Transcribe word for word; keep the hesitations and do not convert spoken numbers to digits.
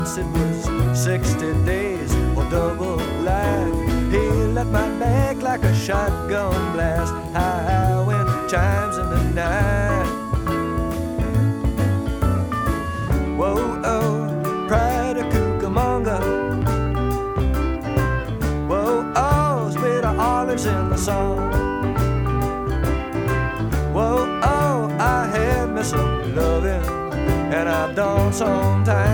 It was sixty days or double life. He left my back like a shotgun blast. High wind chimes in the night. Whoa, oh, pride of Cucamonga. Whoa, oh, spit of olives in the sun. Whoa, oh, I had me some loving, and I've done sometimes.